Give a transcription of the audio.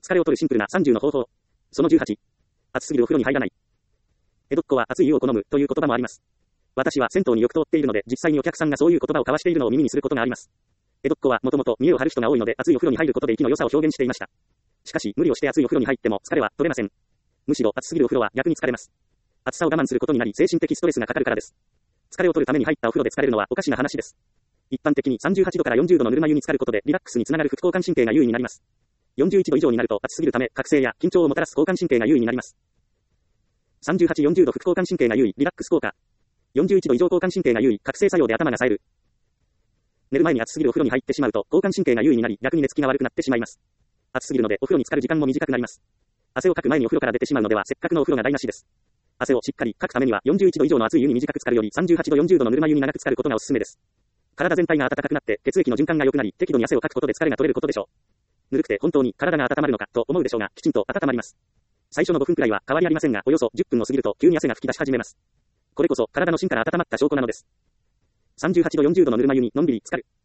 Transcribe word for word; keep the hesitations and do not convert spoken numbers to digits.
疲れを取るシンプルなさんじゅうの方法。そのじゅうはち。暑すぎるお風呂に入らない。江戸っ子は熱い湯を好むという言葉もあります。私は銭湯によく通っているので、実際にお客さんがそういう言葉を交わしているのを耳にすることがあります。江戸っ子はもともと見栄を張る人が多いので、熱いお風呂に入ることで息の良さを表現していました。しかし、無理をして熱いお風呂に入っても疲れは取れません。むしろ暑すぎるお風呂は逆に疲れます。暑さを我慢することになり精神的ストレスがかかるからです。疲れを取るために入ったお風呂で疲れるのはおかしな話です。一般的にさんじゅうはちどからよんじゅうどのぬるま湯に浸かることでリラックスにつながる副交感神経が優位になります。よんじゅういちど以上になると暑すぎるため覚醒や緊張をもたらす交感神経が優位になります。さんじゅうはち、よんじゅうど副交感神経が優位、リラックス効果。よんじゅういちど以上交感神経が優位、覚醒作用で頭が冴える。寝る前に暑すぎるお風呂に入ってしまうと交感神経が優位になり逆に寝つきが悪くなってしまいます。暑すぎるのでお風呂に浸かる時間も短くなります。汗をかく前にお風呂から出てしまうのではせっかくのお風呂が台無しです。汗をしっかりかくためにはよんじゅういちど以上の熱い湯に短く浸かるよりさんじゅうはちど、よんじゅうどのぬるま湯に長く浸かることがおすすめです。体全体が温かくなって血液の循環が良くなり適度に汗をかくことで疲れが取れることでしょう。ぬるくて本当に体が温まるのかと思うでしょうがきちんと温まります。最初のごふんくらいは変わりありませんがおよそじゅっぷんを過ぎると急に汗が吹き出し始めます。これこそ体の芯から温まった証拠なのです。さんじゅうはちど、よんじゅうどのぬるま湯にのんびり浸かる。